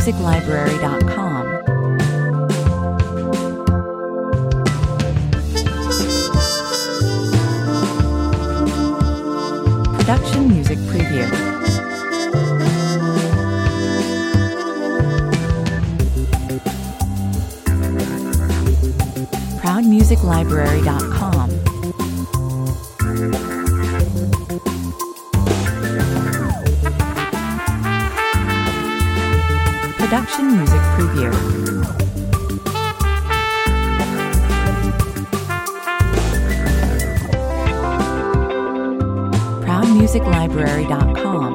ProudMusicLibrary.com. Production Music Preview. ProudMusicLibrary.com. Production Music Preview. ProudMusicLibrary.com.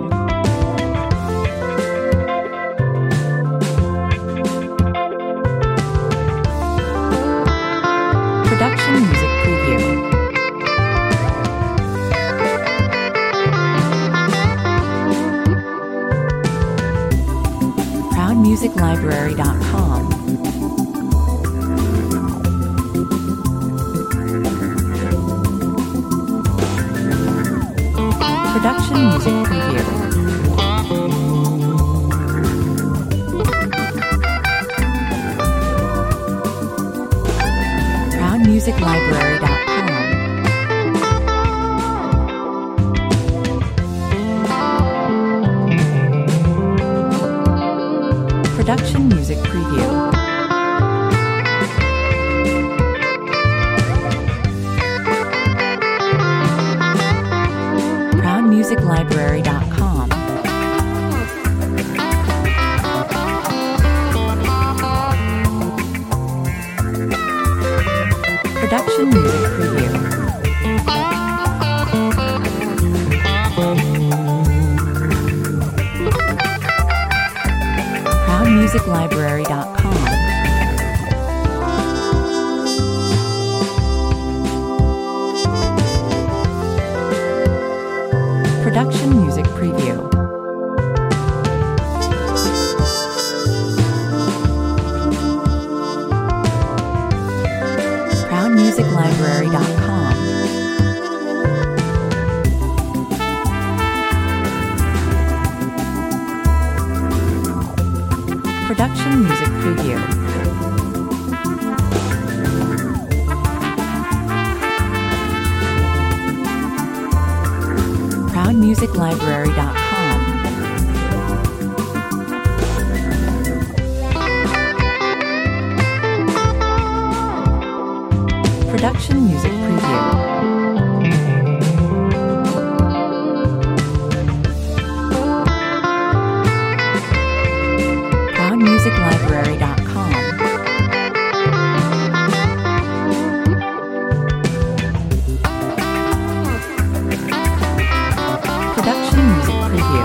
Production Music Preview. ProudMusicLibrary.com. Production Music Preview. ProudMusicLibrary.com. Production Music Preview. ProudMusicLibrary.com. Production Music Preview. ProudMusicLibrary.com. Production Music Preview. ProudMusicLibrary.com. Production Music Preview. ProudMusicLibrary.com. Production Music Preview. ProudMusicLibrary.com. Production Music Preview.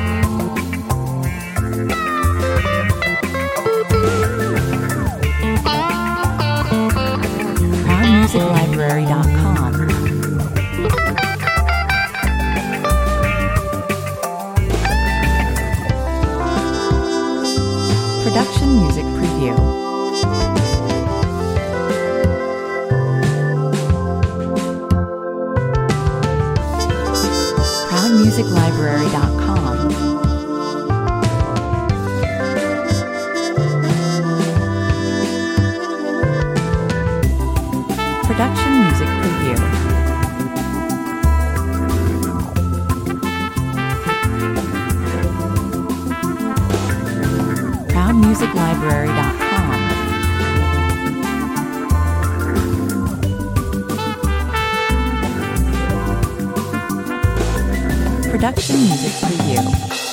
ProudMusicLibrary.com. Production Music Preview. ProudMusicLibrary.com. Production Music Preview. ProudMusicLibrary.com. Production Music Preview.